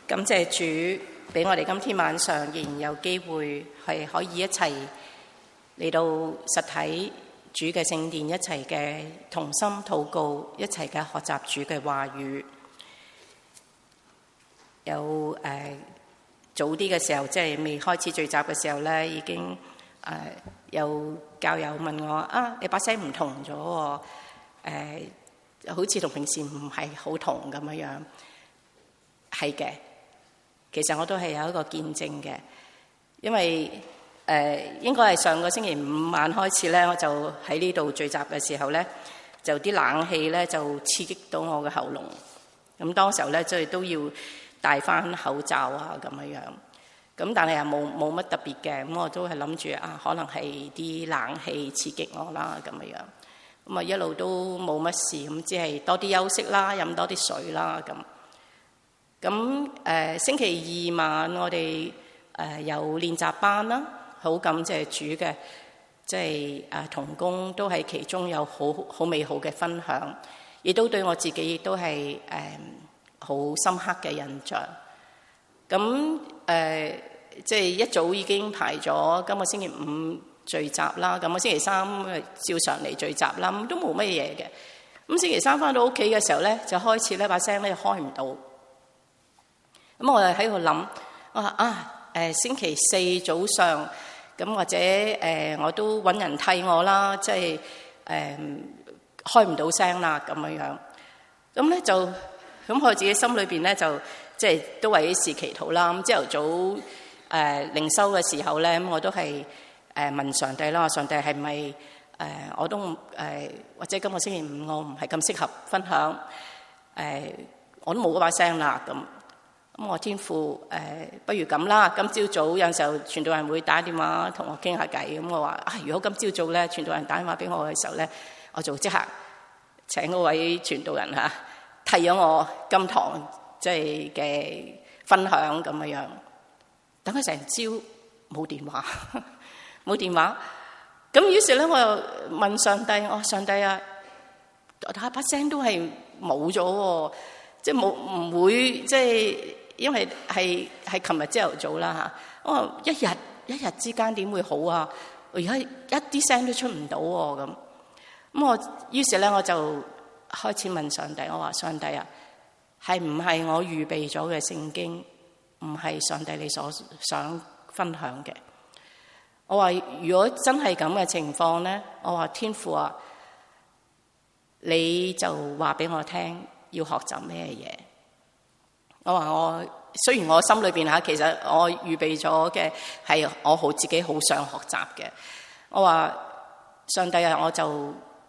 感謝主俾我哋今天晚上仍然有機會係可以一齊嚟到實體主嘅聖殿，一齊嘅同心禱告，一齊嘅學習主嘅話語。有早啲嘅時候，即係未開始聚集嘅時候咧，已經有教友問我你把聲唔同咗喎，好似同平時唔係好同咁樣。係嘅，其實我都係有一個見證嘅，因為應該係上個星期五晚開始咧，我就喺呢度聚集嘅時候咧，就啲冷氣咧就刺激到我嘅喉嚨，咁當時候咧即係都要戴翻口罩啊咁樣，咁但係又冇乜特別嘅，咁我都係諗住可能係啲冷氣刺激我啦咁樣，咁一路都冇乜事，咁只係多啲休息啦，飲多啲水啦咁。咁星期二晚我哋有練習班啦，好感謝主嘅，即係同工都係其中有好美好嘅分享，亦都對我自己亦都係好深刻嘅印象。咁即係一早已經排咗今個星期五聚集啦，咁我星期三照常嚟聚集啦，咁都冇乜嘢嘅。咁星期三返到屋企嘅時候咧，就開始咧把聲咧開唔到。咁我就喺度諗，我話星期四早上咁或者我都揾人替我啦，即係開唔到聲啦咁樣。咁咧就咁我自己心裏邊咧就即係都為啲事祈禱啦。咁朝頭早靈修嘅時候咧，咁我都係問上帝啦，上帝係咪我都或者今個星期五我唔係咁適合分享，我都冇嗰把聲啦咁。咁我天父不如咁啦，今朝早有陣時候傳道人會打電話同我傾下偈，咁我話如果今朝早咧傳道人打電話俾我嘅時候咧，我就即刻請嗰位傳道人替咗我今堂即係嘅分享咁樣。等佢成朝冇電話，冇電話，咁於是咧我又問上帝，我話上帝把聲都係冇咗喎，即係冇唔會即係。因為係琴日朝頭早啦我話一日之間點會好啊？我而家一啲聲都出唔到喎咁。咁我於是咧我就開始問上帝，我話上帝係唔係我預備咗嘅聖經唔係上帝你所想分享嘅？我話如果真係咁嘅情況咧，我話天父你就話俾我聽要學習咩嘢？我話我雖然我心裏邊其實我預備咗嘅係我自己好想學習嘅。我話上帝我就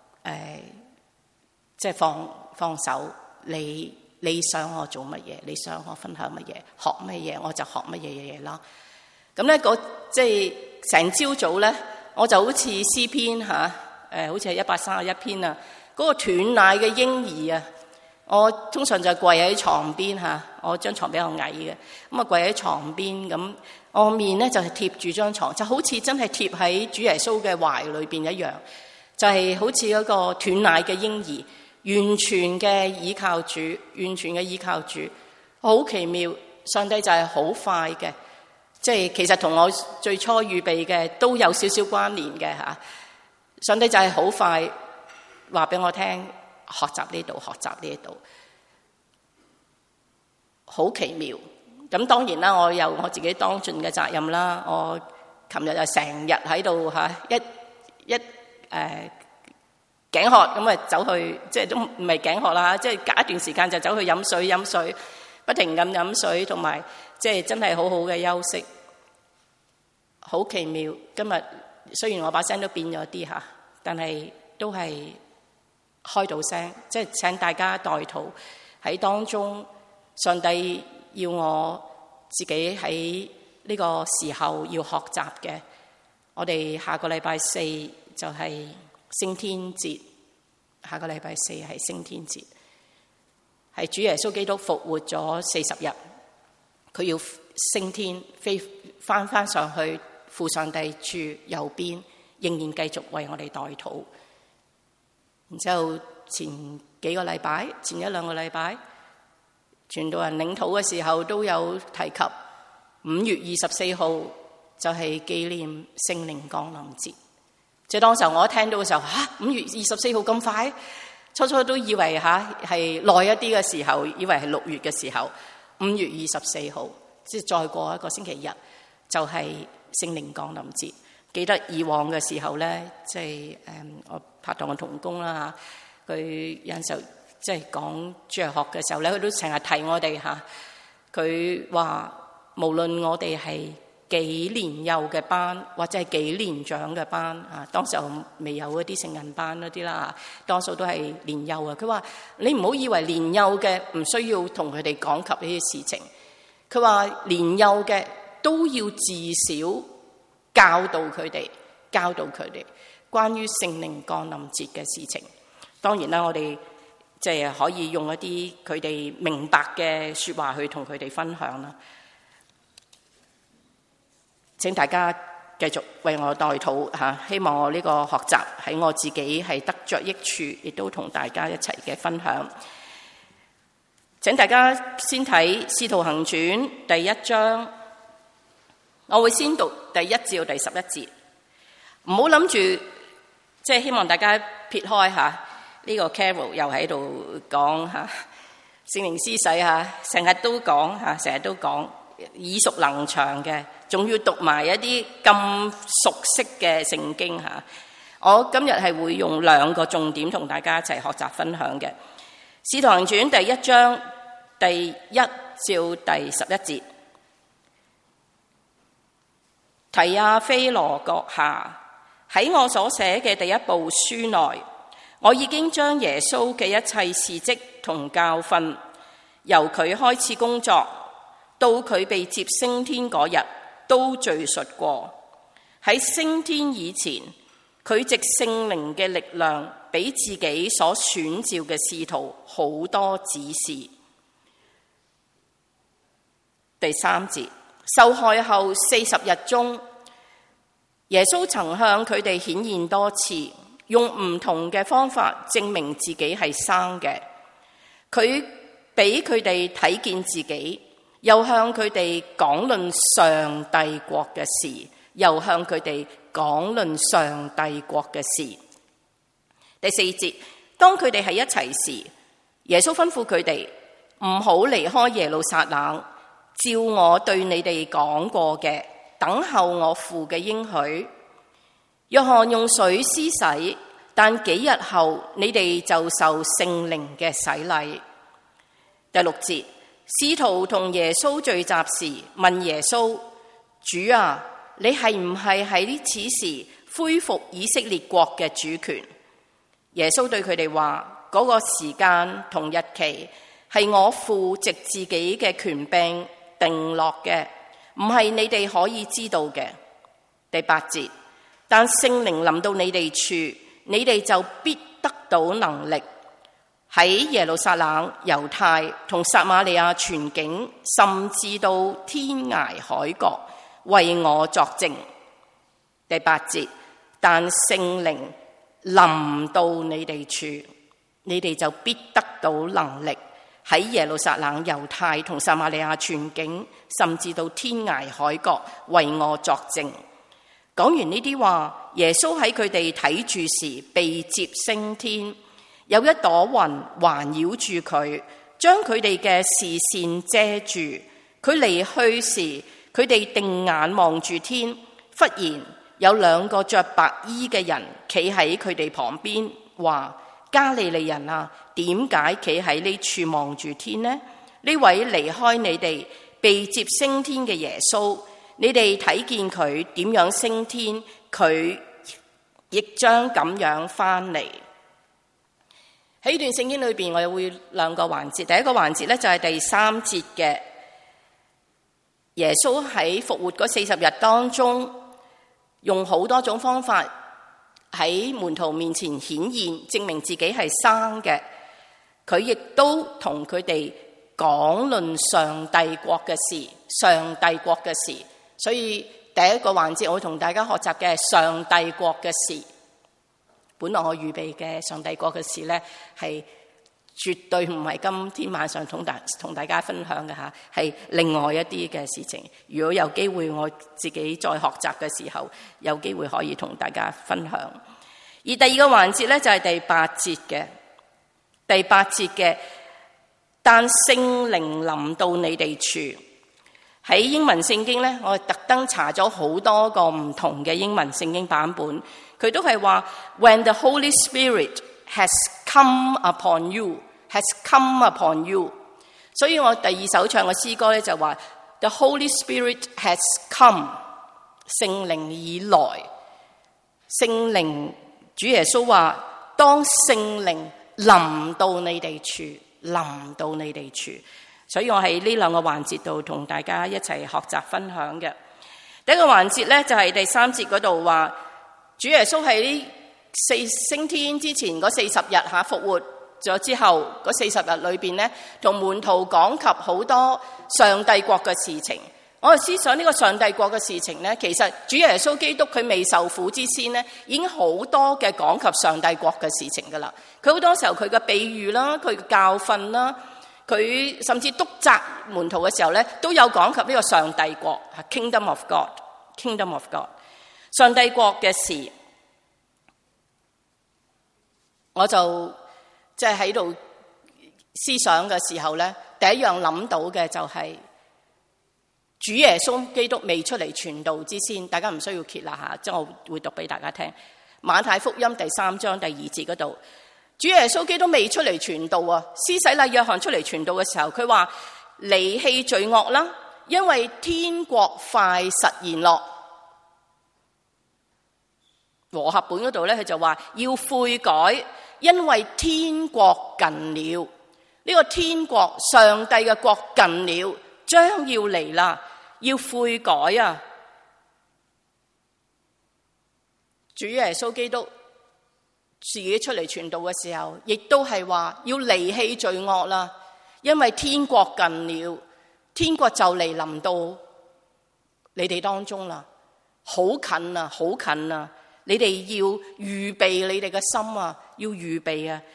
即係放手，你想我做乜嘢？你想我分享乜嘢？學乜嘢我就學乜嘢啦。咁咧即係成朝早咧，我就好似詩篇好似係131篇嗰個斷奶嘅嬰兒我通常就跪喺床邊我張床比較矮嘅，咁跪喺床邊咁，我面咧就係貼住張床，就好似真係貼喺主耶穌嘅懷裏邊一樣，就係好似嗰個斷奶嘅嬰兒，完全嘅依靠主，完全嘅依靠主，好奇妙。上帝就係好快嘅，即係其實同我最初預備嘅都有少少關聯嘅上帝就係好快話俾我聽。學習呢度，學習呢度，好奇妙。咁當然啦，我有我自己當盡嘅責任啦。我琴日就成日喺度一頸渴咁走去，即係都唔係頸渴啦，即係隔一段時間就走去飲水，不停咁飲水，同埋即係真係好好嘅休息，好奇妙。今日雖然我把聲都變咗啲但係都係開到聲，即係請大家代禱喺當中。上帝要我自己喺呢個時候要學習嘅。我哋下個禮拜四就係升天節，下個禮拜四係升天節，係主耶穌基督復活咗40日，佢要升天飛翻上去父上帝住右邊，仍然繼續為我哋代禱。然之後前一兩個禮拜傳道人領禱嘅時候都有提及5月24號就係紀念聖靈降臨節。即係當時我一聽到嘅時候，5月24號咁快？初初都以為係耐一啲嘅時候，以為係6月嘅時候。5月24號，即係再過一個星期日就係聖靈降臨節。記得以往嘅時候咧，即係我拍檔嘅同工啦，佢有陣時候即係講主日學嘅時候咧，佢都成日提我哋嚇。佢話無論我哋係幾年幼嘅班，或者係幾年長嘅班啊，當時候未有一啲成人班嗰啲啦，多數都係年幼啊。佢話你唔好以為年幼嘅唔需要同佢哋講及呢啲事情。佢話年幼嘅都要至少教導佢哋關於聖靈降臨節嘅事情。當然啦，我哋即係可以用一啲佢哋明白嘅說話去同佢哋分享啦。請大家繼續為我代禱吓，希望我呢個學習喺我自己係得着益處，亦都同大家一齊嘅分享。請大家先睇《使徒行傳》第1章，我會先讀第1至到第11節。唔好諗住，即係希望大家撇開吓呢個 Carol 又喺度講吓聖靈施洗吓，成日都講耳熟能詳嘅，仲要讀埋一啲咁熟悉嘅聖經吓。我今日係會用2個重點同大家一齊學習分享嘅。《使徒行傳》第1章第1至第11節，提亞非羅閣下，喺我所寫嘅第一部書內，我已經將耶穌嘅一切事蹟同教訓，由佢開始工作到佢被接升天嗰日，都敘述過。喺升天以前，佢藉聖靈嘅力量，俾自己所選召嘅使徒好多指示。第3節，受害後40日中，耶穌曾向佢哋顯現多次，用唔同嘅方法證明自己係生嘅。佢俾佢哋睇見自己，又向佢哋講論上帝國嘅事，又向佢哋講論上帝國嘅事。第4節，當佢哋喺一齊時，耶穌吩咐佢哋唔好離開耶路撒冷，照我對你哋講過嘅，等候我父嘅應許。約翰用水施洗，但幾日後你哋就受聖靈嘅洗禮。第6節，使徒同耶穌聚集時，問耶穌：主啊，你係唔係喺此時恢復以色列國嘅主權？耶穌對佢哋話：嗰個時間同日期係我父藉自己嘅權柄定落嘅，唔係你哋可以知道嘅。第8節，但聖靈臨到你哋處，你哋就必得到能力，喺耶路撒冷、猶太同撒瑪利亞全境，甚至到天涯海角，為我作證。第8節，但聖靈臨到你哋處，你哋就必得到能力，喺耶路撒冷、猶太同撒瑪利亞全境，甚至到天涯海角，為我作證。講完呢啲話，耶穌喺佢哋睇住時被接升天，有一朵雲環繞住佢，將佢哋嘅視線遮住。佢離去時，佢哋定眼望住天，忽然有2個着白衣嘅人企喺佢哋旁邊，話：加利利人啊，點解企喺呢處望住天呢？呢位離開你哋被接升天嘅耶穌，你哋睇見佢點樣升天，佢亦將咁樣翻嚟。喺呢段聖經裏邊，我又會2個環節。第一個環節咧就係第3節嘅耶穌喺復活嗰40日當中，用好多種方法喺門徒面前顯現，證明自己係生嘅。佢亦都同佢哋講論上帝國嘅事，上帝國嘅事。所以第一個環節我會同大家學習嘅係上帝國嘅事。本來我預備嘅上帝國嘅事呢，係絕對唔係今天晚上同大家分享嘅吓，係另外一啲嘅事情。如果有機會我自己再學習嘅時候，有機會可以同大家分享。而第二個環節咧就係第八節嘅，但聖靈臨到你哋處。喺英文聖經咧，我特登查咗好多個唔同嘅英文聖經版本，佢都係話 When the Holy Spirit has come upon you， has come upon you。所以我第二首唱嘅詩歌咧就話 The Holy Spirit has come， 聖靈已來。聖靈主耶穌話，當聖靈臨到你哋處，臨到你哋處。所以我喺呢兩個環節度同大家一齊學習分享嘅。第一個環節咧就係第三節嗰度話，主耶穌喺呢升天之前嗰40日吓復活咗之後嗰40日裏邊咧，同門徒講及好多上帝國嘅事情。我哋思想呢個上帝國嘅事情咧，其實主耶穌基督佢未受苦之先咧，已經好多嘅講及上帝國嘅事情噶啦。佢好多時候佢嘅比喻啦，佢嘅教訓啦，佢甚至督責門徒嘅時候咧，都有講及呢個上帝國 Kingdom of God，Kingdom of God， 上帝國嘅事。我就即係喺度思想嘅時候咧，第一樣諗到嘅就係主耶穌基督未出嚟傳道之先，大家唔需要揭啦吓，即係我會讀俾大家聽。馬太福音第3章第2節嗰度，主耶穌基督未出嚟傳道啊，施洗禮約翰出嚟傳道嘅時候，佢話離棄罪惡啦，因為天國快實現咯。和合本嗰度咧，佢就話要悔改，因為天國近了。呢個天國，上帝嘅國近了，將要嚟啦，要悔改啊！主耶穌基督自己出嚟傳道嘅時候，亦都係話要離棄罪惡啦，因為天國近了，天國就嚟臨到你哋當中啦，好近啊，好近啊！你哋要預備你哋嘅心啊，要預備啊！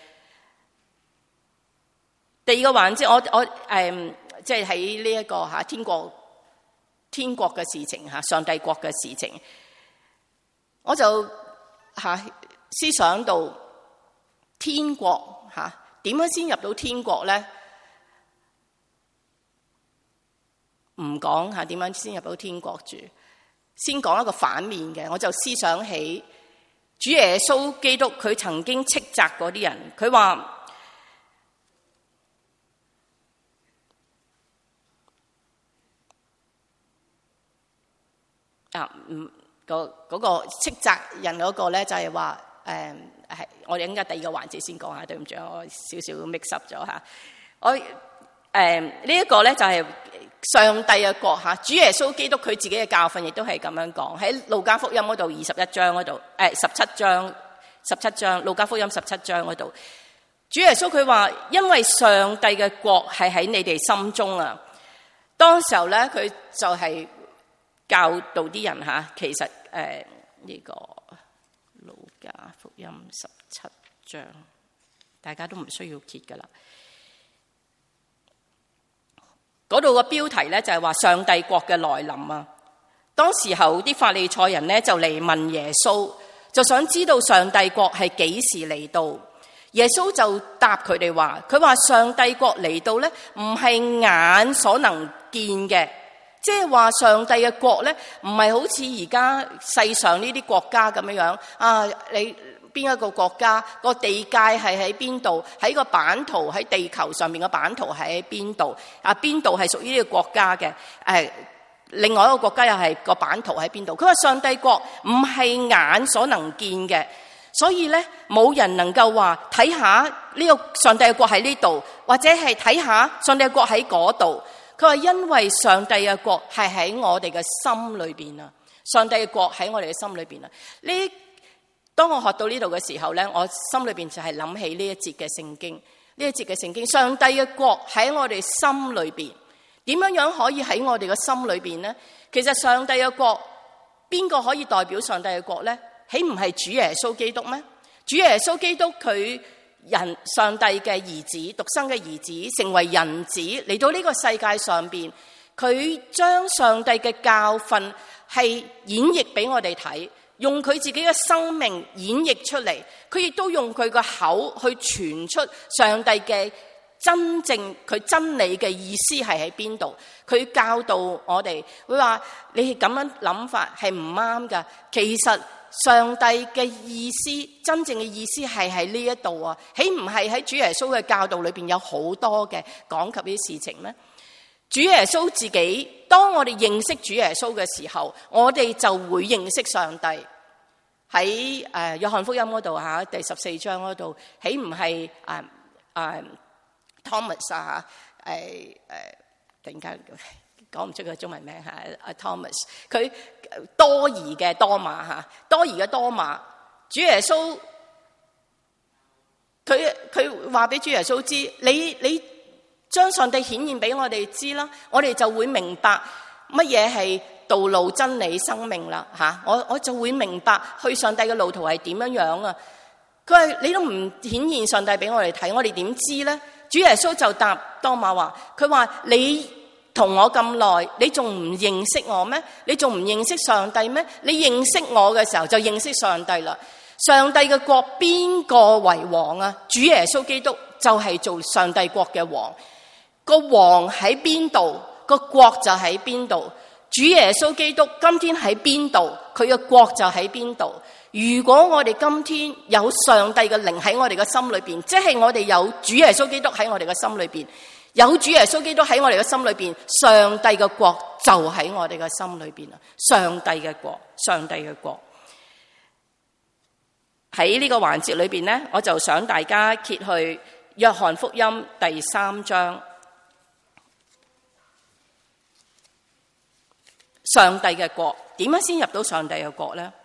第二個環節，我即係喺呢一個吓天國嘅事情吓，上帝國嘅事情，我就吓思想到天國吓點樣先入到天國咧？唔講吓點樣先入到天國住，先講一個反面嘅，我就思想起主耶穌基督佢曾經斥責嗰啲人，佢話嗰個斥責人嗰個咧就係話係我哋應該第二個環節先講下，對唔住，我少少 mix up 咗吓。我呢一個咧就係上帝嘅國吓，主耶穌基督佢自己嘅教訓亦都係咁樣講，喺路加福音嗰度21章嗰度17章路加福音17章嗰度，主耶穌佢話因為上帝嘅國係喺你哋心中啊。當時候咧佢就係教導啲人吓，其實呢個路加福音17章，大家都唔需要揭噶啦。嗰度個標題咧就係話上帝國嘅來臨啊！當時候啲法利賽人咧就嚟問耶穌，就想知道上帝國係幾時嚟到。耶穌就答佢哋話，佢話上帝國嚟到咧唔係眼所能見嘅，即係話上帝嘅國咧唔係好似而家世上呢啲國家咁樣啊，你邊一個國家個地界係喺邊度？喺個版圖喺地球上面嘅版圖係喺邊度？啊，邊度係屬於呢個國家嘅？另外一個國家又係個版圖喺邊度？佢話上帝國唔係眼所能見嘅，所以咧冇人能夠話睇下呢個上帝嘅國喺呢度，或者係睇下上帝嘅國喺嗰度。佢話因為上帝嘅國係喺我哋嘅心裏邊啊，上帝嘅國喺我哋嘅心裏邊啊。當我學到呢度嘅時候咧，我心裏邊就係諗起呢一節嘅聖經，呢一節嘅聖經，上帝嘅國喺我哋心裏邊，點樣可以喺我哋嘅心裏邊呢？其實上帝嘅國，邊個可以代表上帝嘅國咧？豈唔係主耶穌基督咩？主耶穌基督佢上帝嘅兒子，獨生嘅兒子，成為人子嚟到呢個世界上邊，佢將上帝嘅教訓係演繹俾我哋睇，用佢自己嘅生命演繹出嚟，佢亦都用佢個口去傳出上帝嘅真正佢真理嘅意思係喺邊度。佢教導我哋，會話你係咁樣諗法係唔啱噶，其實上帝嘅意思，真正嘅意思係喺呢一度啊，豈唔係喺主耶穌嘅教導裏邊有好多嘅講及呢啲事情咩？主耶穌自己，當我哋認識主耶穌嘅時候，我哋就會認識上帝。喺約翰福音嗰度吓，第14章嗰度，豈唔係Thomas 啊？突然間講唔出佢中文名吓，Thomas， 佢多疑嘅多馬吓，多疑嘅多馬，主耶穌佢話俾主耶穌知，你將上帝顯現俾我哋知啦，我哋就會明白乜嘢係道路、真理、生命啦吓，我就會明白去上帝嘅路途係點樣樣啊。佢話你都唔顯現上帝俾我哋睇，我哋點知咧？主耶穌就答多馬話，佢話你同我咁耐，你仲唔認識我咩？你仲唔認識上帝咩？你認識我嘅時候就認識上帝啦。上帝嘅國邊個為王啊？主耶穌基督就係做上帝國嘅王。個王喺邊度，個國就喺邊度。主耶穌基督今天喺邊度，佢嘅國就喺邊度。如果我哋今天有上帝嘅靈喺我哋嘅心裏邊，即係我哋有主耶穌基督喺我哋嘅心裏邊，有主耶穌基督喺我哋嘅心裏邊，上帝嘅國就喺我哋嘅心裏邊啦。上帝嘅國，上帝嘅國。喺呢個環節裏邊呢，我就想大家揭去約翰福音第3章。上帝嘅國，點樣先入到上帝嘅國呢？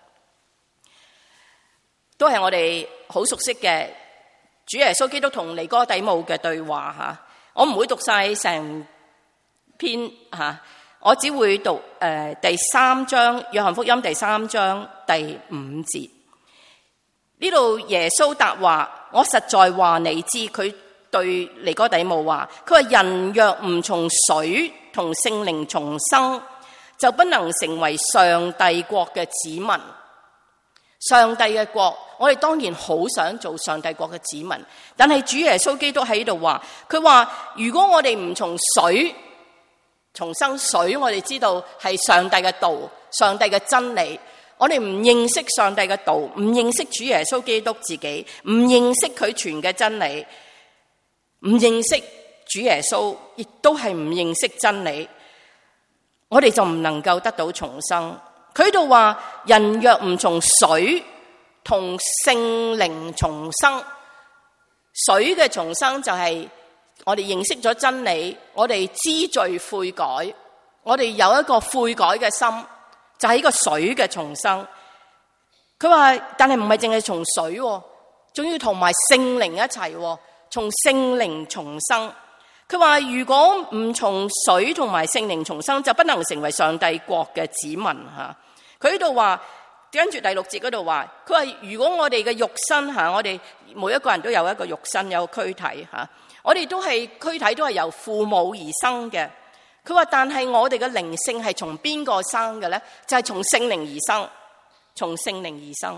都係我哋好熟悉嘅主耶穌基督同尼哥底母嘅對話吓。我唔會讀晒成篇吓，我只會讀第3章，約翰福音第3章第5節。呢度耶穌答話：我實在話你知，佢對尼哥底母話，佢話人若唔從水同聖靈重生，就不能成為上帝國嘅子民。上帝嘅國，我哋當然好想做上帝國嘅子民，但係主耶穌基督喺度話，佢話如果我哋唔從水重生，水我哋知道係上帝嘅道，上帝嘅真理，我哋唔認識上帝嘅道，唔認識主耶穌基督自己，唔認識佢傳嘅真理，唔認識主耶穌，亦都係唔認識真理，我哋就唔能夠得到重生。佢度話人若唔從水同聖靈重生，水嘅重生就係我哋認識咗真理，我哋知罪悔改，我哋有一個悔改嘅心，就係呢個水嘅重生。佢話但係唔係淨係從水，仲要同埋聖靈一齊，從聖靈重生。佢話如果唔從水同埋聖靈重生，就不能成為上帝國嘅子民吓。佢喺度話，跟住第6節嗰度話，佢話如果我哋嘅肉身吓，我哋每一個人都有一個肉身，有個軀體吓，我哋都係軀體都係由父母而生嘅。佢話但係我哋嘅靈性係從邊個生嘅咧？就係從聖靈而生，從聖靈而生。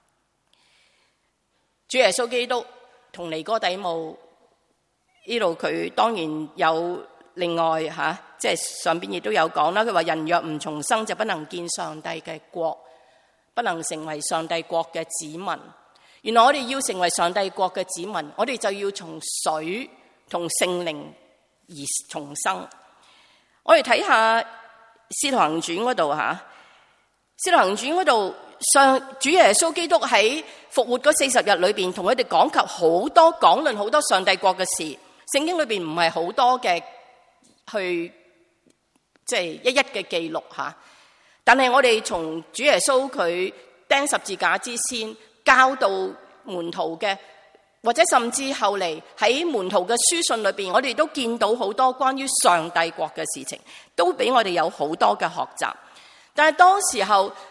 主耶穌基督同尼哥底母呢度，佢當然有另外吓，即係上邊亦都有講啦。佢話人若唔重生，就不能見上帝嘅國，不能成為上帝國嘅子民。原來我哋要成為上帝國嘅子民，我哋就要從水同聖靈而重生。我哋睇下《使徒行傳》嗰度吓，《使徒行傳》嗰度上主耶穌基督喺復活嗰40日裏邊，同佢哋講及好多講論好多上帝國嘅事。聖經裏邊唔係好多嘅去即係一一嘅記錄吓，但係我哋從主耶穌佢釘十字架之先教導門徒嘅，或者甚至後嚟喺門徒嘅書信裏邊，我哋都見到好多關於上帝國嘅事情，都俾我哋有好多嘅學習。但係當時候主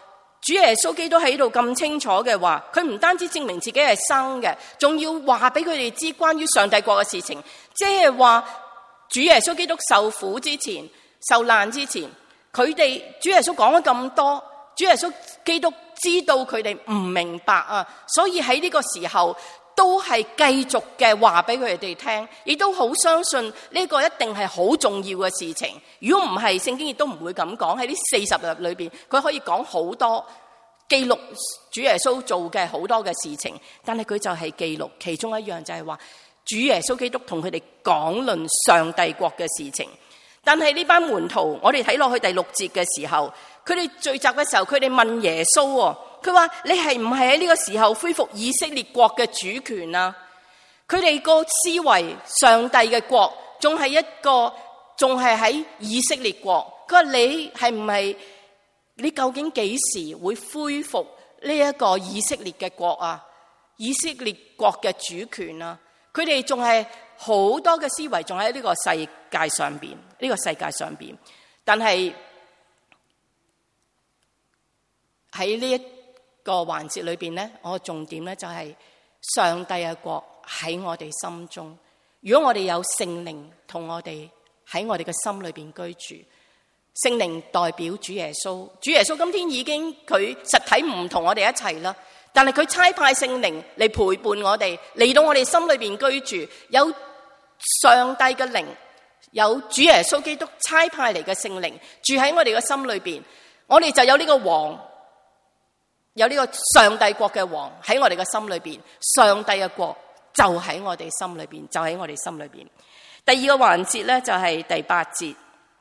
主耶穌基督喺度咁清楚嘅話，佢唔單止證明自己係生嘅，仲要話俾佢哋知關於上帝國嘅事情。即係話主耶穌基督受苦之前、受難之前，佢哋主耶穌講咗咁多，主耶穌基督知道佢哋唔明白啊，所以喺呢個時候都係繼續嘅話俾佢哋聽，亦都好相信呢個一定係好重要嘅事情。如果唔係，聖經亦都唔會咁講。喺呢40日裏邊，佢可以講好多記錄主耶穌做嘅好多嘅事情，但係佢就係記錄其中一樣，就係話主耶穌基督同佢哋講論上帝國嘅事情。但係呢班門徒，我哋睇落去第6節嘅時候，佢哋聚集嘅時候，佢哋問耶穌，佢話你係唔係喺呢個時候恢復以色列國嘅主權啊？佢哋個思維，上帝嘅國仲係喺以色列國。佢話你係唔係？你究竟幾時會恢復呢一個以色列嘅國啊？以色列國嘅主權啊？佢哋仲係好多嘅思維，仲喺呢個世界上邊，但係喺呢一個環節裏邊咧，我嘅重點咧就係上帝嘅國喺我哋心中。如果我哋有聖靈同我哋喺我哋嘅心裏邊居住。聖靈代表主耶穌，主耶穌今天已經佢實體唔同我哋一齊啦，但係佢差派聖靈嚟陪伴我哋，嚟到我哋心裏邊居住，有上帝嘅靈，有主耶穌基督差派嚟嘅聖靈住喺我哋嘅心裏邊，我哋就有呢個王，有呢個上帝國嘅王喺我哋嘅心裏邊，上帝嘅國就喺我哋心裏邊，就喺我哋心裏邊。第二個環節咧就係第8節。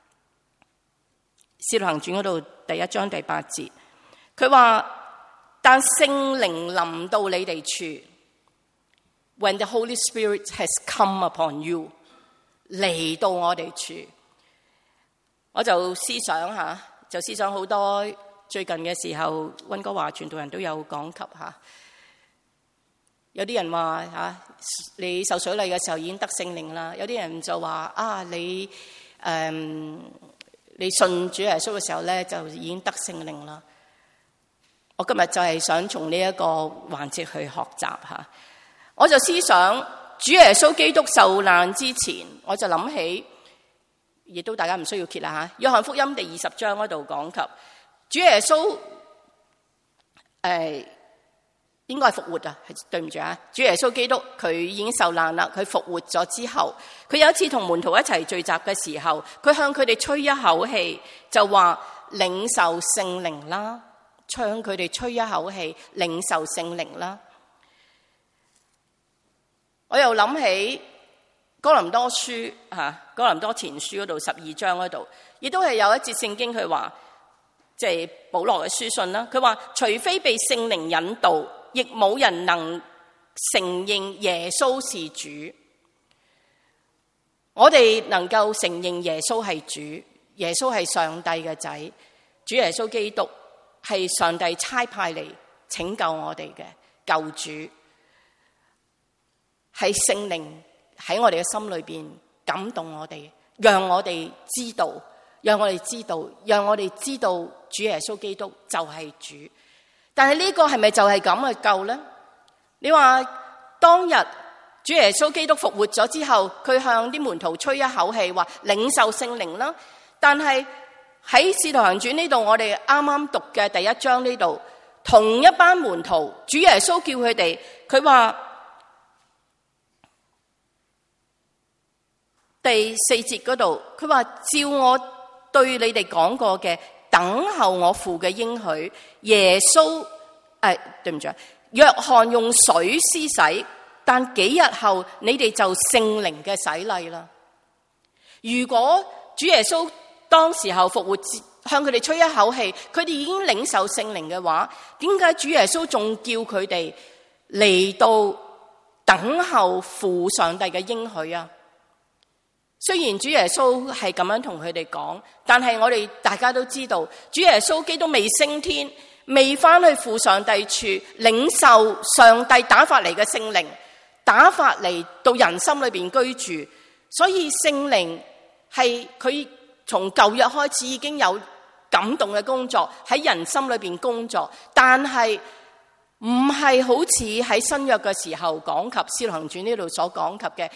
使徒行傳嗰度第1章第8節，佢話但聖靈臨到你哋處 ，When the Holy Spirit has come upon you， 嚟到我哋處，我就思想好多最近嘅時候，溫哥華傳道人都有講及吓，有啲人話你受水禮嘅時候已經得聖靈啦，有啲人就話你信主耶穌嘅時候咧，就已經得聖靈啦。我今日就係想從呢一個環節去學習吓。我就思想主耶穌基督受難之前，我就諗起，亦都大家唔需要揭啦吓。約翰福音第20章嗰度講及主耶穌應該係復活啊，對唔住啊！主耶穌基督佢已經受難啦，佢復活咗之後，佢有一次同門徒一齊聚集嘅時候，佢向佢哋吹一口氣，就話領受聖靈啦，向佢哋吹一口氣，領受聖靈啦。我又諗起哥林多書哥林多前書嗰度12章嗰度，亦都係有一節聖經佢話，即係保羅嘅書信啦。佢話除非被聖靈引導，亦冇人能承認耶穌是主。我哋能夠承認耶穌係主，耶穌係上帝嘅仔，主耶穌基督係上帝差派嚟拯救我哋嘅救主，係聖靈喺我哋嘅心裏邊感動我哋，讓我哋知道主耶穌基督就係主。但係呢個係咪就係咁去救呢？你話當日主耶穌基督復活咗之後，佢向啲門徒吹一口氣，話領受聖靈啦。但係喺《使徒行傳》呢度，我哋啱啱讀嘅第1章呢度，同一班門徒，主耶穌叫佢哋，佢話第4節嗰度，佢話照我對你哋講過嘅，等候我父嘅應許。耶穌對唔住，約翰用水施洗，但幾日後你哋就聖靈嘅洗禮啦。如果主耶穌當時候復活向佢哋吹一口氣，佢哋已經領受聖靈嘅話，點解主耶穌仲叫佢哋嚟到等候父上帝嘅應許啊？雖然主耶穌係咁樣同佢哋講，但係我哋大家都知道，主耶穌基督未升天，未翻去父上帝處領受上帝打發嚟嘅聖靈，打發嚟到人心裏邊居住。所以聖靈係佢從舊約開始已經有感感動嘅工作，喺人心裏邊工作，但係唔係好似喺新約嘅時候講及《使徒行傳》呢度所講及嘅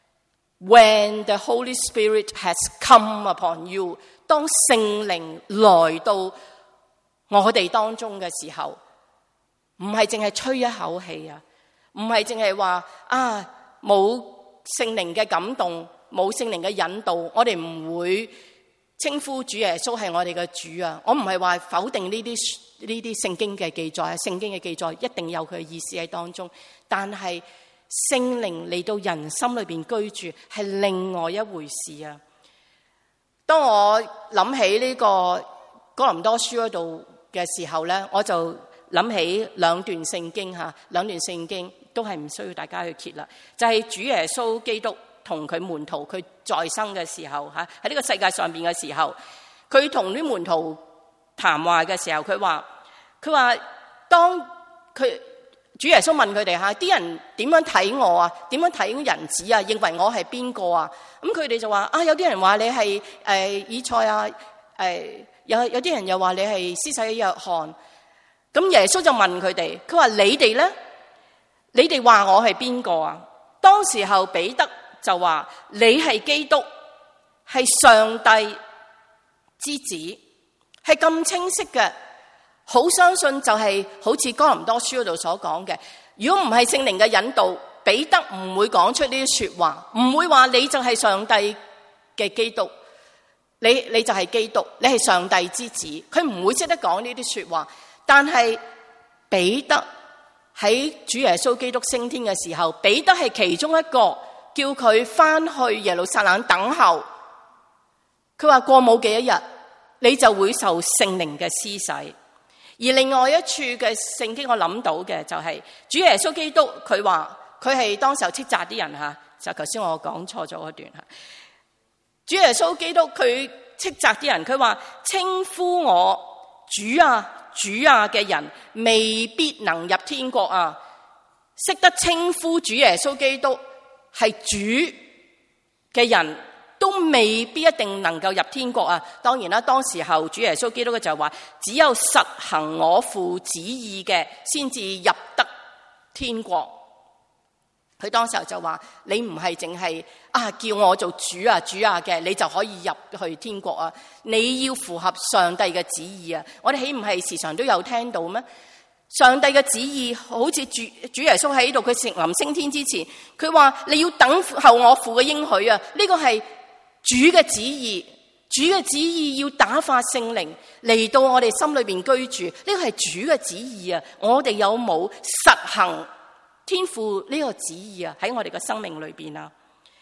When the Holy Spirit has come upon you， 當聖靈來到我哋當中嘅時候，唔係淨係吹一口氣啊，唔係淨係話冇聖靈嘅感動，冇聖靈嘅引導，我哋唔會稱呼主耶穌係我哋嘅主啊！我唔係話否定呢啲聖經嘅記載，聖經嘅記載一定有佢嘅意思喺當中，但係聖靈嚟到人心裏邊居住係另外一回事啊！當我諗起呢個哥林多書嗰度嘅時候咧，我就諗起兩段聖經吓，兩段聖經都係唔需要大家去揭啦，就係主耶穌基督同佢門徒佢在生嘅時候吓，喺呢個世界上邊嘅時候，佢同啲門徒談話嘅時候，佢話當佢主耶穌問佢哋吓，啲人點樣睇我啊？點樣睇人子啊？認為我係邊個啊？咁佢哋就話有啲人話你係以賽亞，有啲人又話你係施洗約翰。咁耶穌就問佢哋，佢話你哋咧？你哋話我係邊個啊？當時候彼得就話你係基督，係上帝之子，係咁清晰嘅，好相信就係好似哥林多書嗰度所講嘅。如果唔係聖靈嘅引導，彼得唔會講出呢啲說話，唔會話你就係上帝嘅基督，你就係基督，你係上帝之子，佢唔會識得講呢啲說話。但係彼得喺主耶穌基督升天嘅時候，彼得係其中一個叫佢翻去耶路撒冷等候。佢話過冇幾一日，你就會受聖靈嘅施洗。而另外一處嘅聖經我諗到嘅就係主耶穌基督，佢話佢係當時候斥責啲人吓，就頭先我講錯咗嗰段吓。主耶穌基督佢斥責啲人，佢話稱呼我主啊主啊嘅人未必能入天國啊！識得稱呼主耶穌基督係主嘅人都未必一定能夠入天國啊！當然啦，當時候主耶穌基督嘅就話，只有實行我父旨意嘅先至入得天國。佢當時候就話，你唔係淨係叫我做主啊主啊嘅，你就可以入去天國啊！你要符合上帝嘅旨意啊！我哋豈唔係時常都有聽到咩？上帝嘅旨意好似主耶穌喺呢度，佢臨升天之前，佢話你要等候我父嘅應許啊！呢個係主嘅旨意，主嘅旨意要打發聖靈嚟到我哋心裏邊居住，呢個係主嘅旨意啊！我哋有冇實行天父呢個旨意啊？喺我哋嘅生命裏邊啊！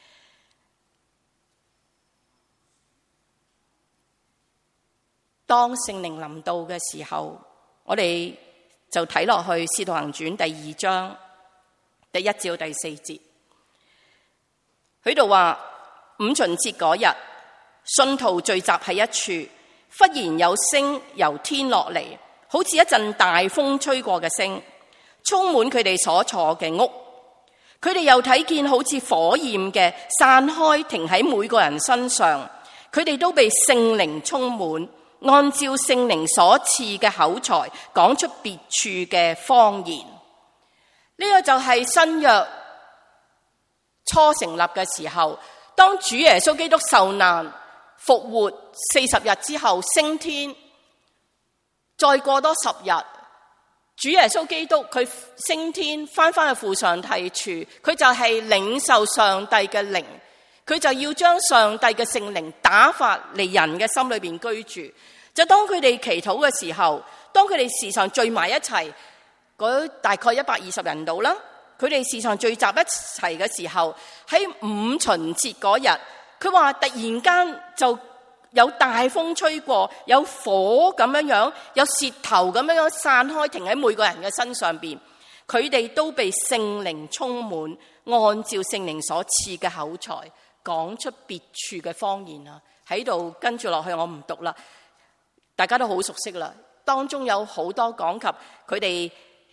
當聖靈臨到嘅時候，我哋就睇落去《使徒行傳》第2章第1至第4節，佢度話五旬節嗰日，信徒聚集喺一處，忽然有聲由天落嚟，好似一陣大風吹過嘅聲，充滿佢哋所坐嘅屋。佢哋又睇見好似火焰嘅散開，停喺每個人身上。佢哋都被聖靈充滿，按照聖靈所賜嘅口才，講出別處嘅方言。呢個就係新約初成立嘅時候，當主耶穌基督受難復活40日之後升天，再過多10日，主耶穌基督佢升天翻去父上帝處，佢就係領受上帝嘅靈，佢就要將上帝嘅聖靈打發嚟人嘅心裏邊居住。就當佢哋祈禱嘅時候，當佢哋時常聚埋一齊，嗰大概120人度啦，佢哋時常聚集一齊嘅時候，喺五旬節嗰日，佢話突然間就有大風吹過，有火咁樣，有舌頭咁樣散開，停喺每個人嘅身上邊。佢哋都被聖靈充滿，按照聖靈所賜嘅口才，講出別處嘅方言啊！喺度跟住落去，我唔讀啦。大家都好熟悉啦，當中有好多講及佢哋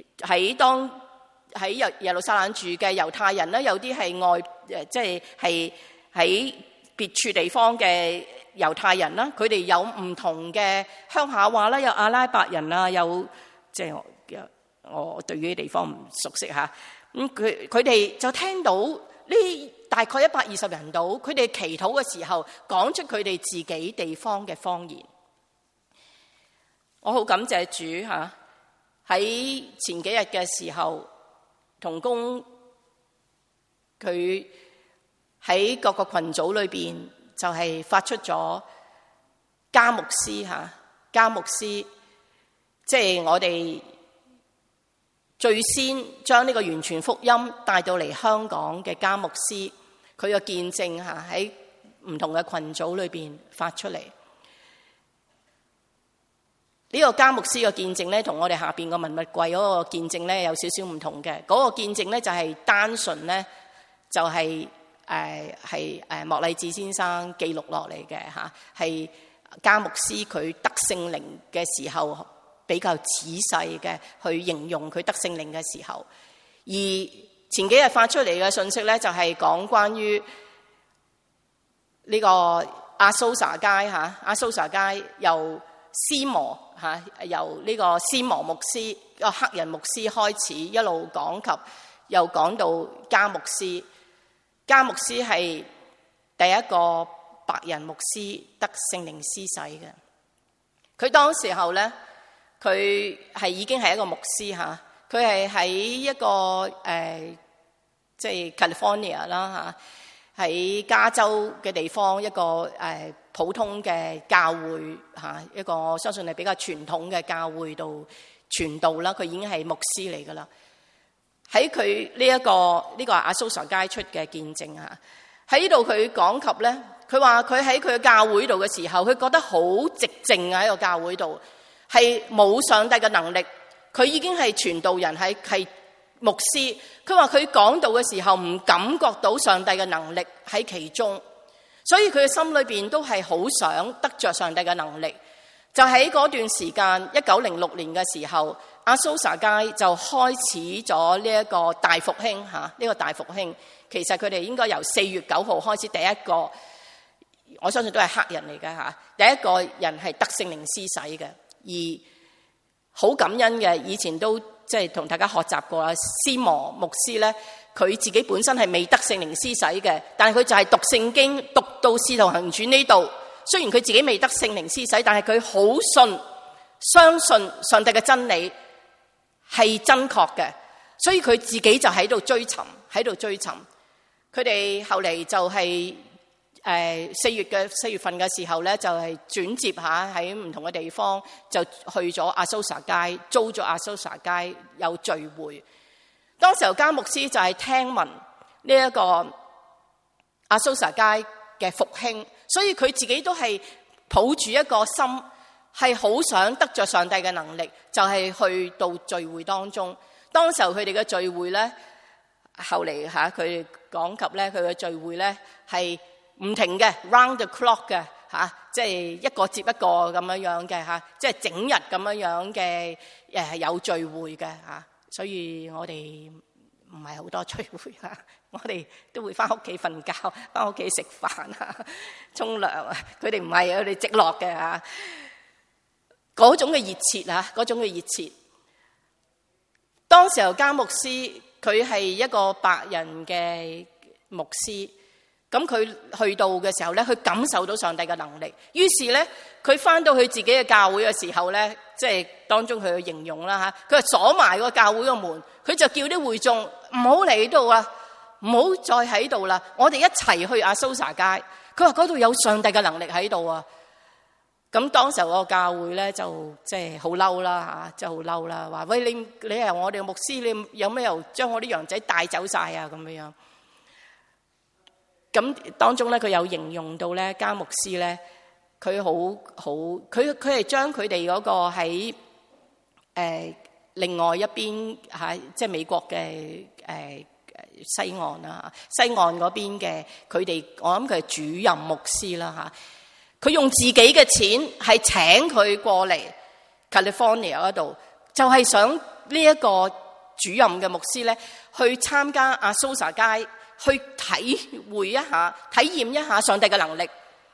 喺耶路撒冷住嘅猶太人啦，有啲係即係喺別處地方嘅猶太人啦，佢哋有唔同嘅鄉下話啦，有阿拉伯人啊，有即係我對於啲地方唔熟悉嚇。咁佢哋就聽到呢大概120人度，佢哋祈禱嘅時候講出佢哋自己地方嘅方言。我好感謝主嚇，喺前幾日嘅時候，同工佢喺各個群組裏邊就係發出咗加牧師嚇，加牧師即係我哋最先將呢個完全福音帶到嚟香港嘅加牧師，佢嘅見證嚇喺唔同嘅群組裏邊發出嚟。呢個加牧師嘅見證咧，同我哋下邊個文物櫃嗰個見證咧有少少唔同嘅。嗰個見證咧就係單純咧，就係莫禮志先生記錄落嚟嘅嚇，係加牧師佢得聖靈嘅時候比較仔細嘅去形容佢得聖靈嘅時候。而前幾日發出嚟嘅信息咧，就係講關於呢個阿蘇撒街嚇，阿蘇撒街由斯摩嚇，由呢個斯摩牧師個黑人牧師開始，一路講及又講到加牧師。加牧師係第一個白人牧師得聖靈施洗嘅。佢當時候咧，佢係已經係一個牧師嚇，佢係喺一個即係 California 啦嚇，喺加州嘅地方一個普通嘅教會嚇，一個我相信係比較傳統嘅教會度傳道啦。佢已經係牧師嚟噶啦。喺佢呢個阿蘇撒街出嘅見證嚇，喺呢度佢講及咧，佢話佢喺佢嘅教會度嘅時候，佢覺得好寂靜啊！喺個教會度係冇上帝嘅能力，佢已經係傳道人，係牧師。佢話佢講道嘅時候唔感覺到上帝嘅能力喺其中，所以佢嘅心裏邊都係好想得着上帝嘅能力。就喺嗰段時間，1906年嘅時候，阿蘇撒街就開始咗呢一個大復興嚇。呢個大復興其實佢哋應該由4月9號開始，第一個我相信都係黑人嚟嘅嚇，第一個人係得聖靈施洗嘅。而好感恩嘅，以前都即係同大家學習過啦。斯摩牧師咧，佢自己本身係未得聖靈施洗嘅，但係佢就係讀聖經讀到使徒行傳呢度。雖然佢自己未得聖靈施洗，但係佢好相信上帝嘅真理係真確嘅，所以佢自己就喺度追尋。佢哋後嚟就係4月份嘅時候咧，就係轉接下喺唔同嘅地方，就去咗阿蘇撒街，租咗阿蘇撒街有聚會。當時候加牧師就係聽聞呢一個阿蘇撒街嘅復興，所以佢自己都係抱住一個心，係好想得着上帝嘅能力，就係去到聚會當中。當時候佢哋嘅聚會咧，後嚟嚇佢哋講及咧，佢嘅聚會咧係唔停嘅 ，round the clock 嘅嚇，即係一個接一個咁樣嘅嚇，即係整日咁樣嘅有聚會嘅嚇。所以我哋唔係好多聚會啊，我哋都會翻屋企瞓覺，翻屋企食飯啊、沖涼啊。佢哋唔係，佢哋直落嘅嚇。嗰種嘅熱切啊，嗰種嘅熱切。當時候加牧師佢係一個白人嘅牧師，咁佢去到嘅時候咧，佢感受到上帝嘅能力。於是咧，佢翻到去自己嘅教會嘅時候咧，即係當中佢嘅形容啦嚇，佢係鎖埋個教會嘅門，佢就叫啲會眾唔好嚟度啊，唔好再喺度啦，我哋一齊去阿蘇撒街。佢話嗰度有上帝嘅能力喺度啊。咁當時候個教會咧就即係好嬲啦嚇，即係好嬲啦，話喂，你係我哋嘅牧師，你有咩又將我啲羊仔帶走晒啊咁樣。咁當中咧佢有形容到咧加牧師咧，佢佢係將佢哋嗰個喺另外一邊嚇，即係美國嘅西岸啦，西岸嗰邊嘅佢哋，我諗佢係主任牧師啦嚇。佢用自己嘅錢係請佢過嚟 California 嗰度，就係想呢一個主任嘅牧師咧去參加阿蘇撒街，去體驗一下上帝嘅能力。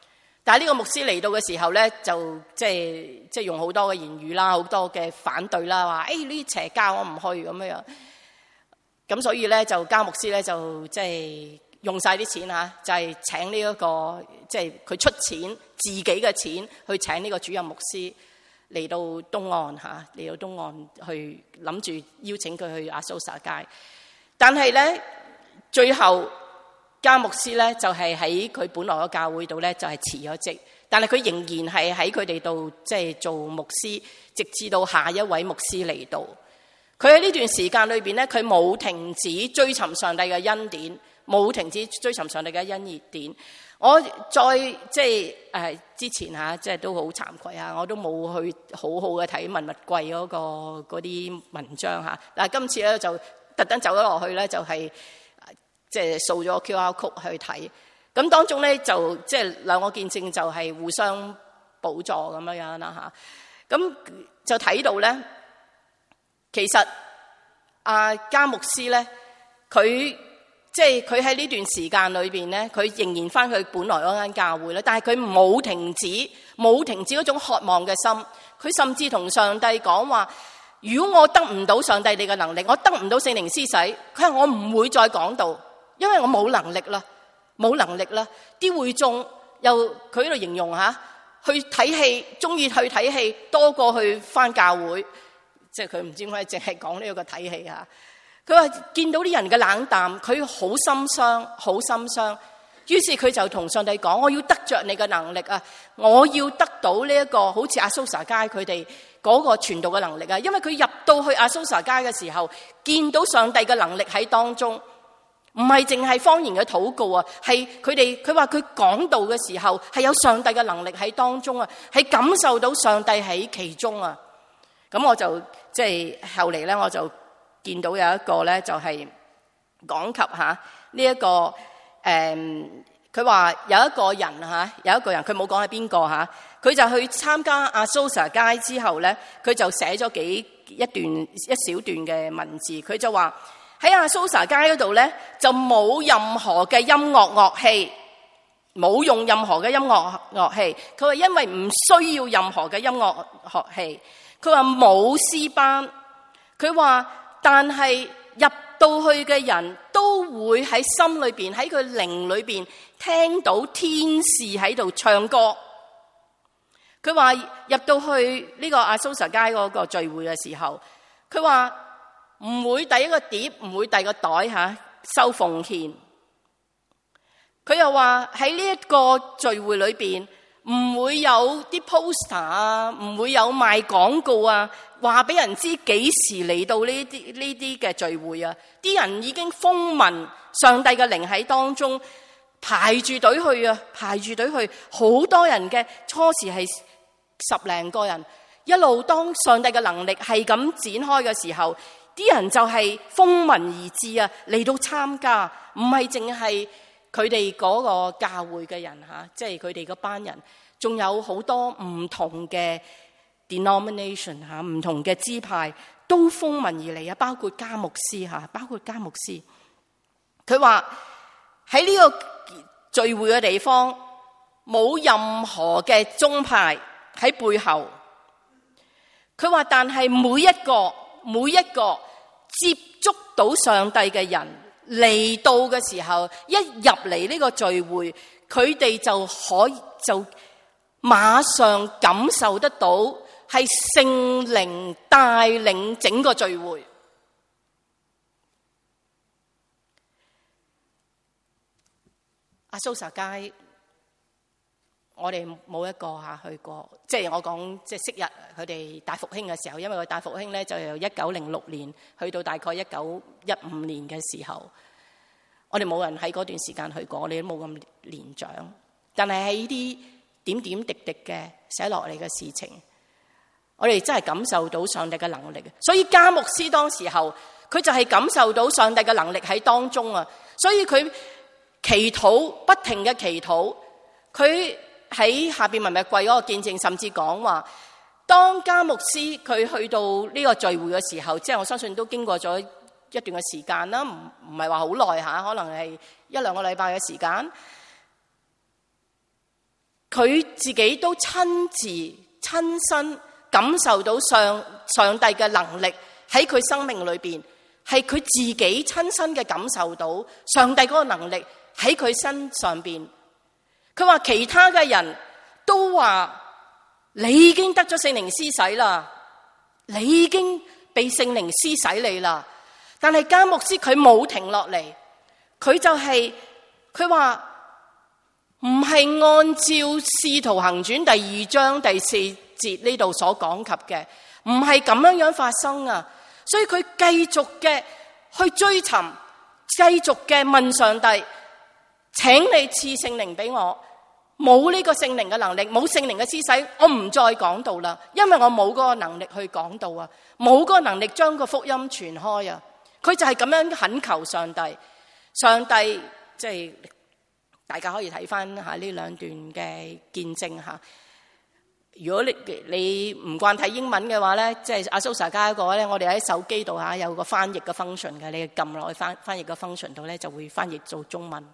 但係呢個牧師嚟到嘅時候咧，就即係用好多嘅言語啦，好多嘅反對啦，話呢啲邪教我唔去咁樣。咁所以咧就加牧師咧就即係用晒啲錢嚇，就係請呢一個即係佢出錢自己嘅錢去請呢個主任牧師嚟到東岸嚇，嚟到東岸去諗住邀請佢去阿蘇撒街。但係咧最後加牧師咧就係喺佢本來嘅教會度咧就係辭咗職，但係佢仍然係喺佢哋度即係做牧師，直至到下一位牧師嚟到。佢喺呢段時間裏邊咧，佢冇停止追尋上帝嘅恩典，冇停止追尋上帝嘅恩典。我再即係之前嚇，即係都好慚愧啊！我都冇去好好嘅睇文物櫃嗰啲文章嚇。但係今次咧就特登走咗落去咧，就係即係掃咗 QR code 去睇。咁當中咧就即係兩個見證就係互相補助咁樣啦嚇。咁就睇到咧。其實加牧師咧，佢即係佢喺呢段時間裏邊咧，佢仍然翻佢本來嗰間教會咧，但係佢冇停止嗰種渴望嘅心。佢甚至同上帝講話：如果我得唔到上帝你嘅能力，我得唔到聖靈施洗，佢話我唔會再講道，因為我冇能力啦，冇能力啦。啲會眾又佢喺度形容下，去睇戲，中意去睇戲多過去翻教會。即係佢唔知點解淨係講呢個睇戲啊！佢話見到啲人嘅冷淡，佢好心傷，好心傷。於是佢就同上帝講：我要得着你嘅能力啊！我要得到呢一個好似阿蘇撒街佢哋嗰個傳道嘅能力啊！因為佢入到去阿蘇撒街嘅時候，見到上帝嘅能力喺當中，唔係淨係方言嘅禱告啊，係佢話佢講道嘅時候係有上帝嘅能力喺當中啊，係感受到上帝喺其中啊！咁我就即係後嚟咧，我就見到有一個咧，就係講及呢一個佢話有一個人佢冇講係邊個嚇，佢就去參加阿蘇撒街之後咧，佢就寫咗一小段嘅文字，佢就話喺阿蘇撒街嗰度咧就冇任何嘅音樂器，冇用任何嘅音樂器，佢話因為唔需要任何嘅音樂樂器。佢話冇詩班，佢話但係入到去嘅人都會喺心裏邊，喺佢靈裏邊聽到天使喺度唱歌。佢話入到去呢個阿蘇撒街嗰個聚會嘅時候，佢話唔會遞一個碟，唔會遞個袋收奉獻。佢又話喺呢一個聚會裏邊，唔會有啲 poster 啊，唔會有賣廣告啊，話俾人知幾時嚟到呢啲嘅聚會啊！啲人已經風聞上帝嘅靈喺當中，排住隊去啊，排住隊去，好多人嘅，初時係10零個人，一路當上帝嘅能力係咁展開嘅時候，啲人就係風聞而至啊，嚟到參加，唔係淨係佢哋嗰個教會嘅人即係佢哋嗰班人，仲有好多唔同嘅 denomination 唔同嘅支派都風聞而嚟啊！包括加牧師包括加牧師。佢話喺呢個聚會嘅地方冇任何嘅宗派喺背後。佢話但係每一個接觸到上帝嘅人嚟到嘅時候，一入嚟呢個聚會，佢哋就馬上感受得到係聖靈帶領整個聚會。阿蘇撒街，我哋冇一個去過，即係我講即係昔日佢哋大復興嘅時候，因為佢大復興咧就由1906年去到大概1915年嘅時候，我哋冇人喺嗰段時間去過，我哋都冇咁年長。但係喺呢啲點點滴滴嘅寫落嚟嘅事情，我哋真係感受到上帝嘅能力。所以加牧師當時候，佢就係感受到上帝嘅能力喺當中啊！所以佢祈禱，不停嘅祈禱。佢喺下邊文物櫃嗰個見證，甚至講話，當加牧師佢去到呢個聚會嘅時候，即係我相信都經過咗一段嘅時間啦，唔係話好耐可能係1-2個禮拜嘅時間。 佢自己都親身感受到上帝嘅能力喺佢生命裏邊，係佢自己親身嘅感受到上帝嗰個能力喺佢身上邊。佢話其他嘅人都話你已經得咗聖靈施洗啦，你已經被聖靈施洗你啦，但係加牧師佢冇停落嚟，佢就係佢話唔係按照使徒行傳第2章第4節呢度所講及嘅，唔係咁樣發生啊！所以佢繼續嘅去追尋，繼續嘅問上帝，請你賜聖靈俾我。冇呢個聖靈嘅能力，冇聖靈嘅施洗，我唔再講道啦，因為我冇嗰個能力去講道啊，冇嗰個能力將個福音傳開啊。佢就係咁樣懇求上帝，上帝即係大家可以睇翻下呢兩段嘅見證吓。如果你唔慣睇英文嘅話咧，即係阿蘇 Sir 加一個咧，我哋喺手機度吓有個翻譯嘅 function 嘅，你撳落去翻譯嘅 function 度咧就會翻譯做中文。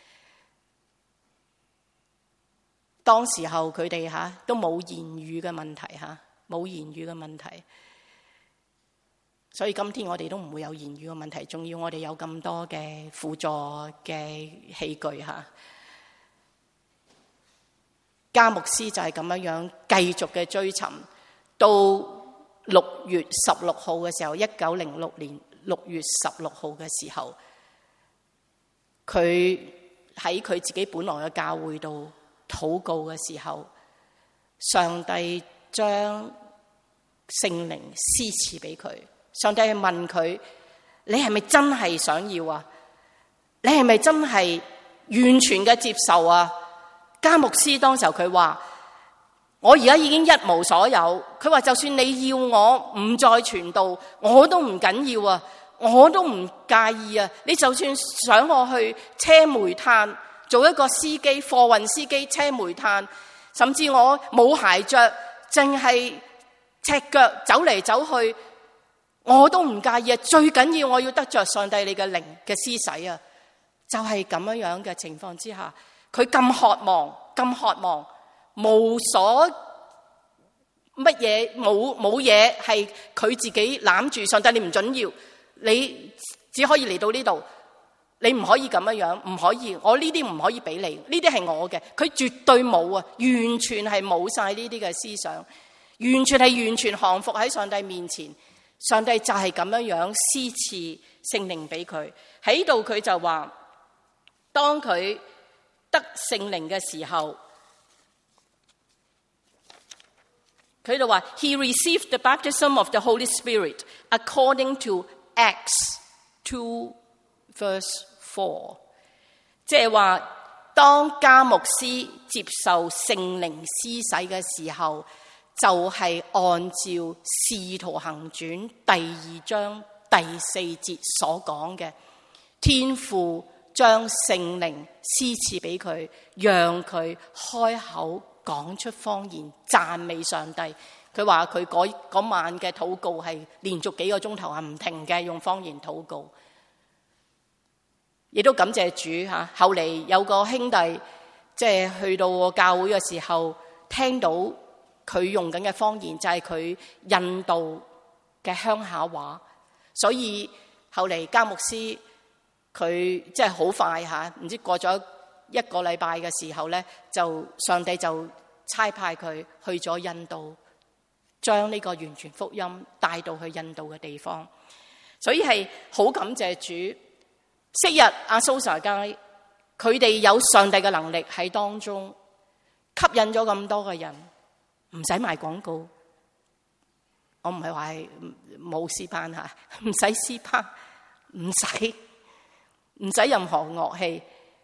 當時候佢哋都冇言語嘅問題冇言語嘅問題，所以今天我哋都唔會有言語嘅問題，仲要我哋有咁多嘅輔助嘅器具加牧師就係咁樣繼續嘅追尋，到6月16號嘅時候，1906年6月16號嘅時候，佢喺佢自己本來嘅教會度禱告嘅時候，上帝將聖靈施賜俾佢。上帝問佢：你係咪真係想要啊？你係咪真係完全嘅接受啊？加牧師當時候佢話：我而家已經一無所有。佢話就算你要我唔再傳道，我都唔緊要啊，我都唔介意啊。你就算想我去車煤炭做一個司機，貨運司機，車煤炭，甚至我冇鞋着，淨係赤腳走嚟走去，我都唔介意啊。最緊要我要得着上帝你嘅靈嘅施洗啊！就係咁樣嘅情況之下，佢咁渴望，無所乜嘢，冇嘢係佢自己攬住上帝，你唔准要，你只可以嚟到呢度，你唔可以咁樣，唔可以，我呢啲唔可以俾你，呢啲係我嘅。佢絕對冇啊，完全係冇晒呢啲嘅思想，完全降服喺上帝面前。上帝就係咁樣施賜聖靈俾佢。喺度佢就話，當佢得聖靈嘅時候，佢就話 He received the baptism of the Holy Spirit according to Acts 2 verse 4， 即係話當加牧師接受聖靈施洗嘅時候，就係按照使徒行傳第2章第4節所講嘅，天父將聖靈施賜俾佢，讓佢開口講出方言，讚美上帝。佢話佢嗰晚嘅禱告係連續幾個鐘頭唔停嘅用方言禱告，亦都感謝主吓。後嚟有個兄弟即係去到教會嘅時候，聽到佢用緊嘅方言就係佢印度嘅鄉下話，所以後嚟加牧師佢即係好快吓，唔知過咗1個禮拜嘅時候咧，就上帝就差派佢去咗印度，將呢個完全福音帶到去印度嘅地方。所以係好感謝主。昔日阿蘇 Sir 街佢哋有上帝嘅能力喺當中，吸引咗咁多嘅人，唔使賣廣告。我唔係話係冇詩班吓，唔使詩班，唔使任何樂器，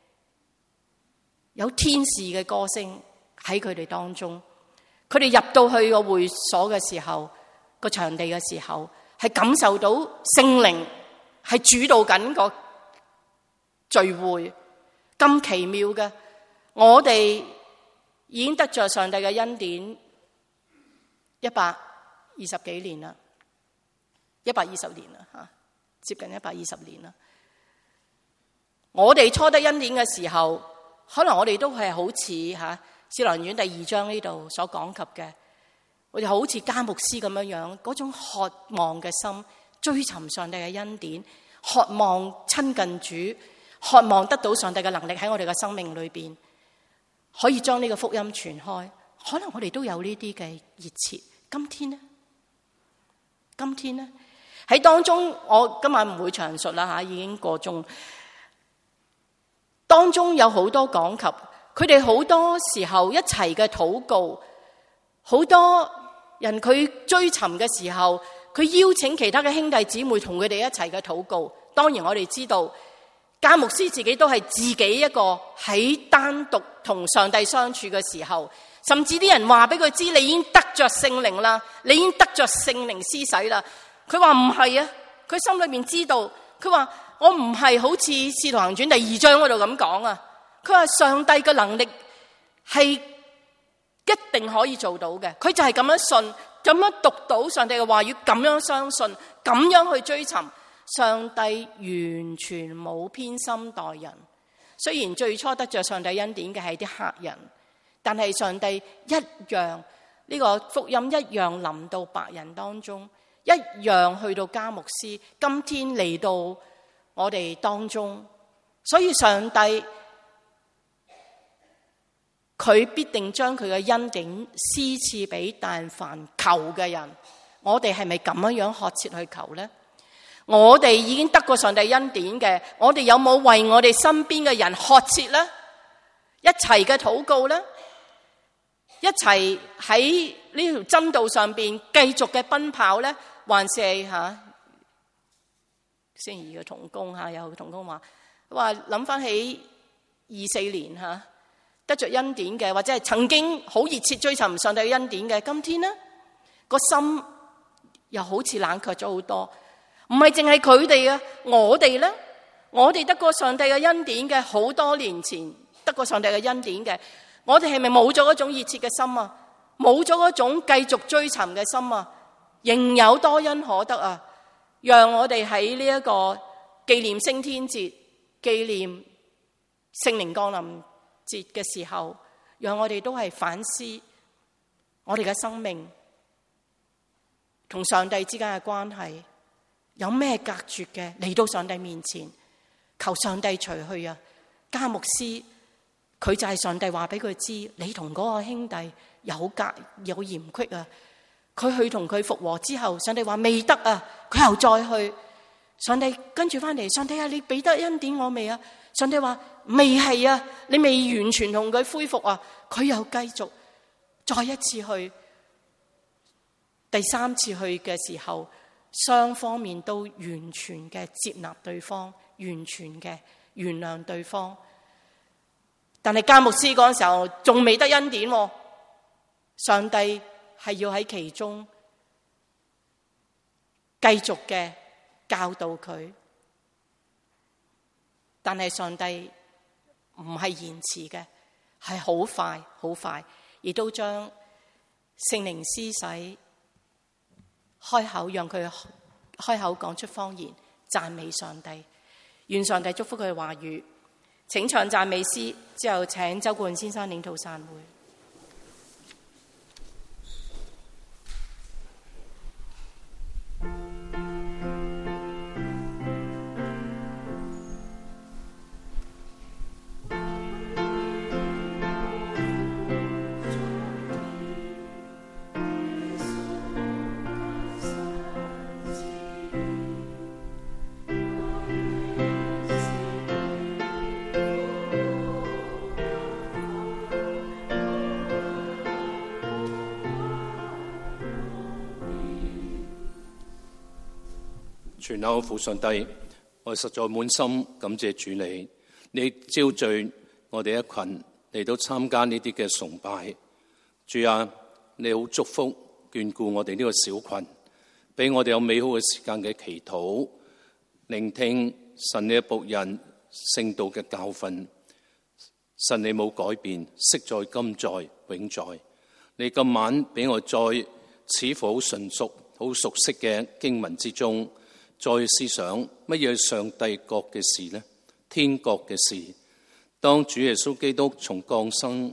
有天使嘅歌聲喺佢哋當中。佢哋入到去個會所嘅時候，個場地嘅時候，係感受到聖靈係主導緊個聚會，咁奇妙嘅。我哋已經得着上帝嘅恩典120幾年啦，120年啦吓，接近120年啦。我哋初得恩典嘅時候，可能我哋都係好似使徒行傳第2章呢度所講及嘅，我哋好似加牧師咁樣嗰種渴望嘅心，追尋上帝嘅恩典，渴望親近主，渴望得到上帝嘅能力喺我哋嘅生命裏邊，可以將呢個福音傳開。可能我哋都有呢啲嘅熱切。今天呢？今天呢？喺當中，我今晚唔會詳述啦，已經過鐘。當中有好多講及，佢哋好多時候一齊嘅禱告，好多人佢追尋嘅時候，佢邀請其他嘅兄弟姊妹同佢哋一齊嘅禱告。當然我哋知道，加牧師自己都係自己一個喺單獨同上帝相處嘅時候，甚至啲人話俾佢知，你已經得着聖靈啦，你已經得着聖靈施洗啦。佢話唔係啊，佢心裏面知道，佢話我唔係好似《使徒行傳》第2章嗰度咁講啊。佢話上帝嘅能力係一定可以做到嘅，佢就係咁樣信，咁樣讀到上帝嘅話語，咁樣相信，咁樣去追尋上帝，完全冇偏心待人。雖然最初得着上帝恩典嘅係啲黑人，但係上帝一樣呢個福音一樣臨到白人當中，一樣去到加牧師，今天嚟到我哋當中。所以上帝佢必定將佢嘅恩典施賜俾但凡求嘅人。我哋係咪咁樣渴切去求呢？我哋已經得過上帝恩典嘅，我哋有冇為我哋身邊嘅人渴切呢？一齊嘅禱告呢？一齊喺呢條真道上邊繼續嘅奔跑呢？還是星期二嘅同工有個同工話諗翻起24年得着恩典嘅，或者係曾經好熱切追尋上帝嘅恩典嘅，今天呢個心又好似冷卻咗好多。唔係淨係佢哋啊，我哋呢？我哋得過上帝嘅恩典嘅，好多年前得過上帝嘅恩典嘅，我哋係咪冇咗嗰種熱切嘅心啊？冇咗嗰種繼續追尋嘅心啊？仍有多恩可得啊！讓我哋喺呢一個紀念升天節、紀念聖靈降臨節嘅時候，讓我哋都係反思我哋嘅生命同上帝之間嘅關係，有咩隔絕嘅，嚟到上帝面前求上帝除去啊！加牧師佢就係上帝話俾佢知，你同嗰個兄弟有嫌隙啊！佢去同佢復和之後，上帝話未得啊，佢又再去。上帝跟住翻嚟，上帝啊，你俾得恩典我未啊？上帝話未係啊，你未完全同佢恢復啊。佢又繼續再一次去，第3次去嘅時候，雙方面都完全嘅接納對方，完全嘅原諒對方。但係加牧師嗰陣時候仲未得恩典，上帝係要喺其中繼續嘅教導佢，但係上帝唔係延遲嘅，係好快好快，亦都將聖靈施洗，開口讓佢開口講出方言，讚美上帝。願上帝祝福佢嘅話語。請唱讚美詩，之後請周冠先生領導散會。 全能父上帝，我實在滿心感謝主你，你召聚我哋一群嚟到參加呢啲嘅崇拜。主啊，你好祝福眷顧我哋呢個小群，俾我哋有美好嘅時間嘅祈禱，聆聽神你嘅僕人聖道嘅教訓。神你冇改變，昔在今在永在。你今晚俾我再似乎好純熟好熟悉嘅經文之中，再思想乜嘢上帝國嘅事呢？天國嘅事。當主耶穌基督從降生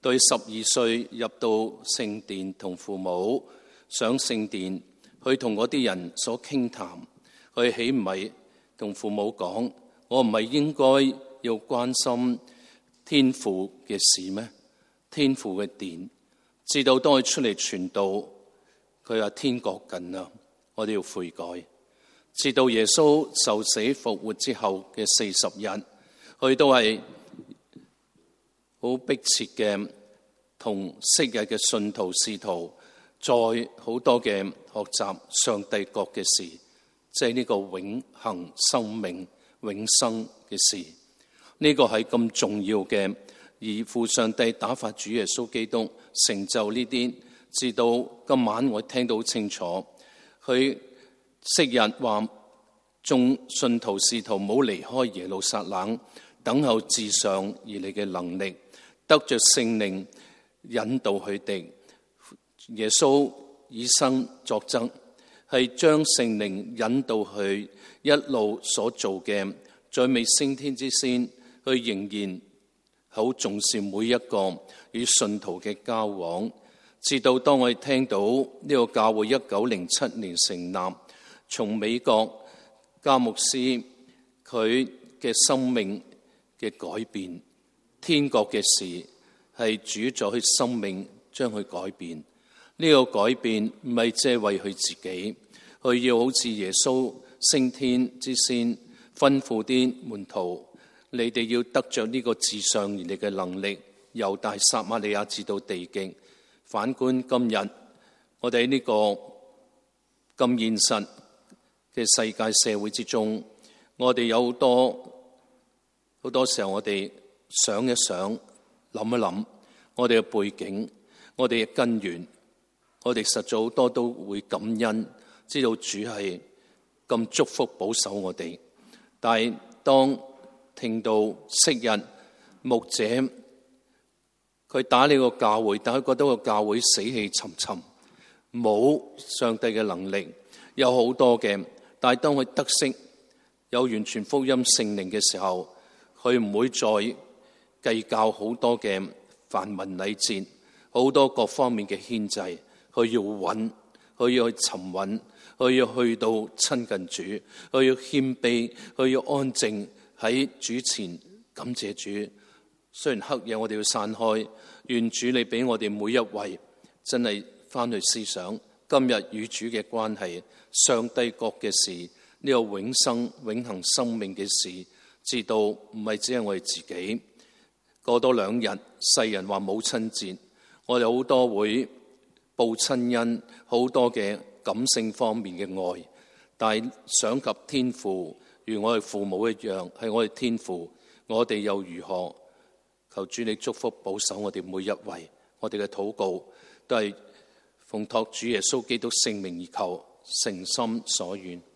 對12歲入到聖殿同父母上聖殿，去同嗰啲人所傾談，佢豈唔係同父母講，我唔係應該要關心天父嘅事咩？天父嘅殿，直到當佢出嚟傳道，佢話天國近啦，我哋要悔改。直到耶穌受死復活之後嘅40日，佢都係好迫切嘅，同昔日嘅信徒使徒再好多嘅學習上帝國嘅事，即係呢個永恆生命、永生嘅事。呢個係咁重要嘅，而父上帝打發主耶穌基督成就呢啲。直到今晚我聽到清楚，佢昔日話眾信徒使徒冇離開耶路撒冷，等候自上而嚟嘅能力，得着聖靈引導佢哋。耶穌以身作則，係將聖靈引導佢一路所做嘅，在未升天之先，佢仍然好重視每一個與信徒嘅交往。直到當我哋聽到呢個教會1907年成立，從美國加牧師佢嘅生命嘅改變，天國嘅事係主宰佢生命，將佢改變。呢個改變唔係只係為佢自己，佢要好似耶穌升天之先吩咐啲門徒，你哋要得着呢個自上而嚟嘅能力，由大撒瑪利亞至到地極。反觀今日，我哋喺呢個咁現實嘅世界社會之中，我哋有好多時候，我哋想一想、諗一諗，我哋嘅背景、我哋嘅根源，我哋實在好多都會感恩，知道主係咁祝福保守我哋。但係當聽到昔日牧者佢打呢個教會，但佢覺得個教會死氣沉沉，冇上帝嘅能力，有好多嘅。但係當佢得悉有完全福音聖靈嘅時候，佢唔會再計較好多嘅繁文禮節，好多各方面嘅牽制。佢要穩，佢要去沉穩，佢要去到親近主，佢要謙卑，佢要安靜喺主前感謝主。雖然黑夜我哋要散開，願主你俾我哋每一位真係翻去思想今日與主嘅關係，上帝國嘅事，呢個永生永恆生命嘅事，知道唔係只係我哋自己。過多2日，世人話母親節，我哋好多會報親恩，好多嘅感性方面嘅愛，但係想及天父，如我哋父母一樣，係我哋天父，我哋又如何？求主你祝福保守我哋每一位，我哋嘅禱告都係奉託主耶穌基督聖名而求，誠心所願。